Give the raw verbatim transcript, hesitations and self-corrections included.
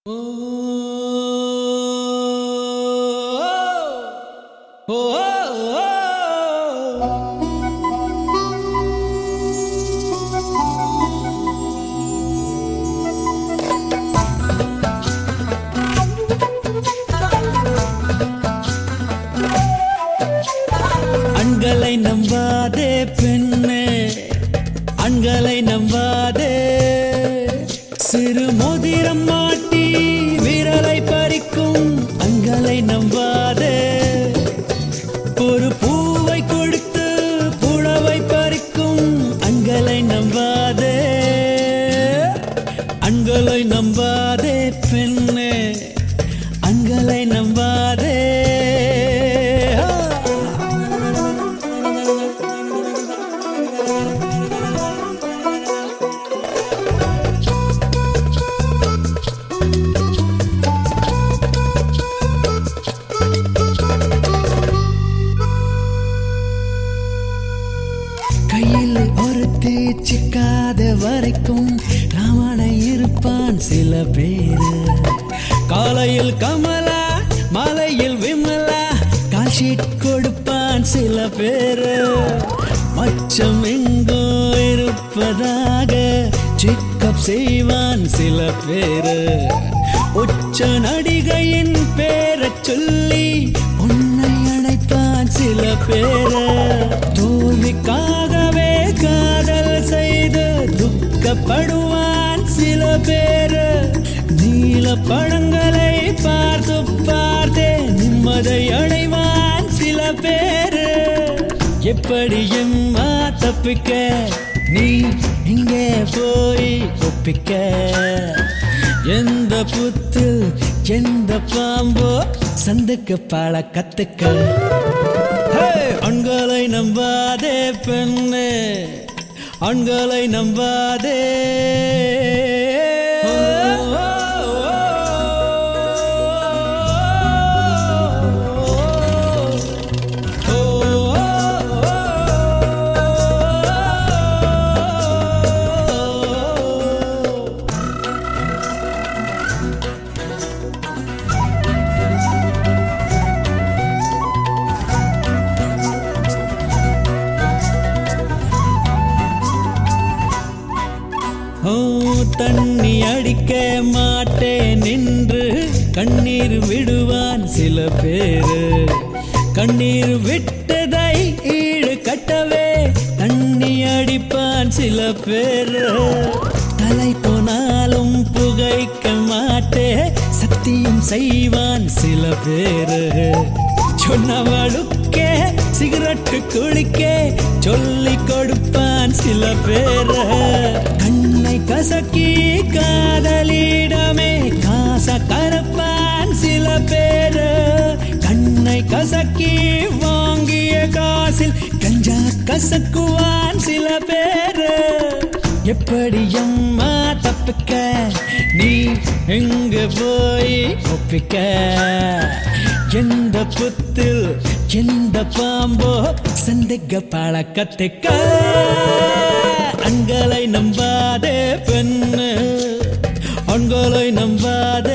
அண்களை நம்பாதே பெண்ணே, அண்களை நம்பாதே. சிறு மோதிரம் மாட்டி விரலை பறிக்கும் அண்களை நம்பாதே. ஒரு பூவை கொடுத்து புழவை பறிக்கும் அண்களை நம்பாதே. அண்களை நம்பாதே பெண்ணே, அண்களை நம்பாதே. கையில் ஒருத்தி சிக்காத வரைக்கும் ராமனை இருப்பான் சில பேரு. காலையில் கமலா மாலையில் விமலா கால்ஷீட் கொடுப்பான் சில பேரு. மச்சம் எங்கோ இருப்பதாக செக்கப் செய்வான் சில பேரு. உச்ச நடிகையின் பேரச் சொல்லி உன்னை அழைப்பான் சில பேரு. தோல்விக்காகவே காதல் செய்து துக்கப்படுவான் சில பேரு. நீல பழங்களை பார்த்து பார்த்தே நிம்மதி அடைவான் சில பேரு. எப்படி எம்மா தப்பிக்க நீ இங்கே போய் ஒப்பிக்க? எந்த புத்து எந்த பாம்போ சந்துக்கு பாழ கத்துக்க. அண்களை நம்பாதே பெண்ணே, அண்களை நம்பாதே. தண்ணி அடிக்க மாட்டேன் நின்று கண்ணீர் விடுவான் சில பேரு. கண்ணீர் விட்டதை ஈடு கட்டவே தண்ணி அடிப்பான் சில பேரு. தலை போனாலும் புகைக்க மாட்டே சத்தியம் செய்வான் சில பேரு. சொன்னவளுக்கே சிகரெட்டு குளிக்க சொல்லி கொடுப்பான் சில பேரு. கண்ணை கசக்கி காதலிடமே காச கரப்பான் சில பேரு. கண்ணை கசக்கி வாங்கிய காசில் கஞ்சா கசக்குவான் சில பேரு. எப்படி அம்மா தப்பிக்க நீ எங்க போய் ஒப்பிக்க? எந்த புத்தில் எந்த பாம்போ சந்தேக பாழ கத்துக்க. அண்களை நம்பாதே பெண்ணு, அண்களை நம்பாதே.